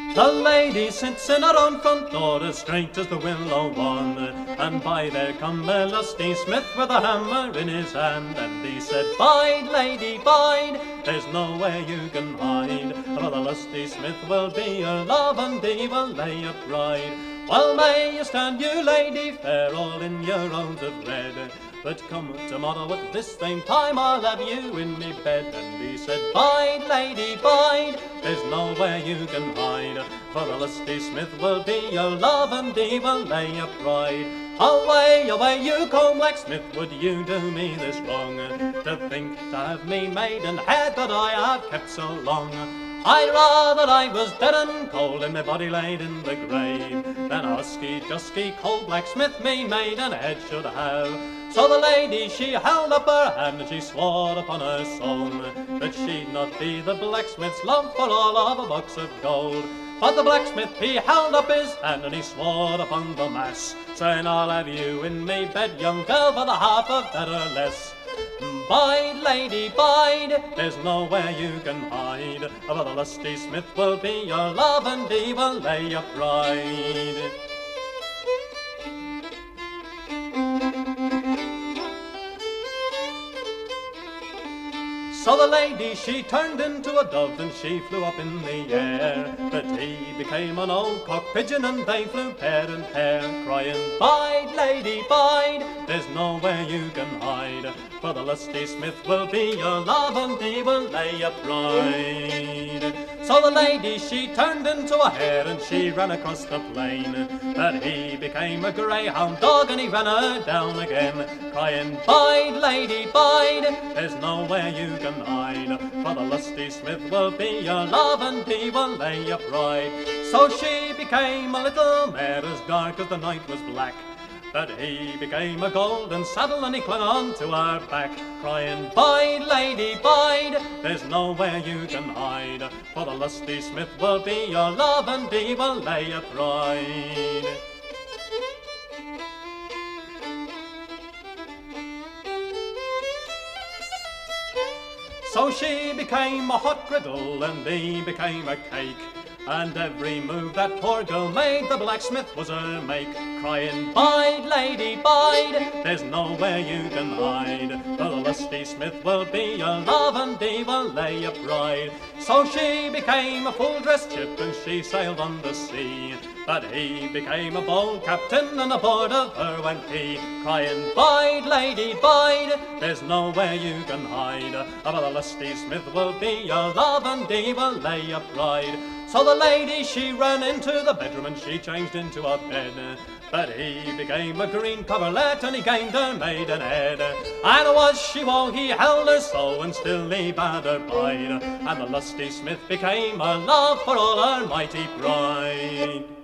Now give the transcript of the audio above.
The lady sits in her own front door, as straight as the willow wand, and by there come a lusty smith with a hammer in his hand, and he said, "Bide, lady, bide, there's nowhere you can hide, for the lusty smith will be your love, and he will lay a bride. Well may you stand, you lady fair, all in your robes of red, but come tomorrow at this same time, I'll have you in me bed." And he said, "Bide, lady, bide, there's nowhere you can hide, for the lusty smith will be your love, and he will lay a bride. Away, away, you go, blacksmith, would you do me this wrong, to think to have me maiden hair that I have kept so long? I'd rather I was dead and cold, and my body laid in the grave, than a husky, dusky, cold blacksmith me maiden head should have." So the lady, she held up her hand, and she swore upon her soul that she'd not be the blacksmith's love for all of a box of gold. But the blacksmith, he held up his hand, and he swore upon the mass, saying, "I'll have you in me bed, young girl, for the half of that or less." Bide, lady, bide, there's nowhere you can hide, for the lusty smith will be your love, and he will lay a bride. So the lady, she turned into a dove, and she flew up in the air, but he became an old cock pigeon, and they flew pair and pair, crying, "Bide, lady, bide, there's nowhere you can hide, for the lusty smith will be your love, and he will lay a bride." So the lady, she turned into a hare, and she ran across the plain, but he became a greyhound dog, and he ran her down again, crying, "Bide, lady, bide, there's nowhere you can hide, for the lusty smith will be your love, and he will lay a bride." So she became a little mare, as dark as the night was black, but he became a golden saddle, and he clung on to her back, crying, "Bide, lady, bide, there's nowhere you can hide, for the lusty smith will be your love, and he will lay a bride." So she became a hot griddle, and he became a cake, and every move that poor girl made, the blacksmith was her make, crying, "Bide, lady, bide, there's nowhere you can hide, for the lusty smith will be your love, and he will lay a bride." So she became a full-dressed ship, and she sailed on the sea, but he became a bold captain, and aboard of her went he, crying, "Bide, lady, bide, there's nowhere you can hide, for the lusty smith will be your love, and he will lay a bride." So the lady, she ran into the bedroom, and she changed into a bed, but he became a green coverlet, and he gained her maidenhead. And was she woe, he held her so, and still he bade her bide, and the lusty smith became her love for all her mighty pride.